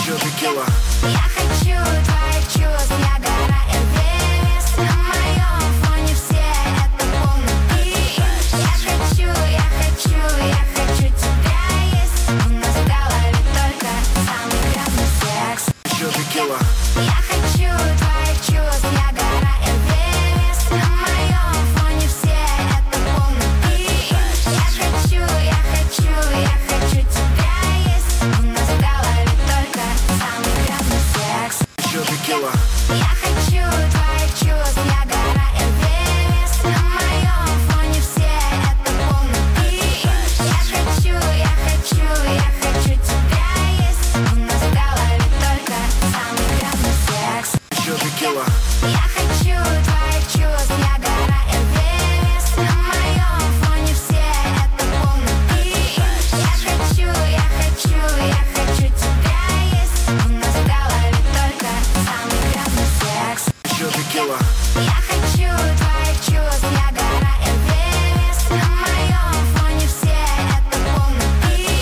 Еще текила. Я хочу твоих чувств, я гора Эверест. На моем фоне все это полный пиздец. Я хочу тебя есть. У нас в голове только самый грязный секс. Еще текила. Я хочу твоих чувств, я гора Эверест. На моем фоне все это полный пиздец. Я хочу тебя есть. У нас в голове только самый грязный секс. Еще текила. Я хочу твоих чувств, я гора Эверест. На моем фоне все это полный пиздец. Я хочу тебя есть. У нас в голове только самый грязный секс. Еще текила. Я хочу твоих чувств, я гора Эверест. На моем фоне все это полный пиздец. Я хочу тебя есть. У нас в голове только самый грязный секс. Еще текила. Я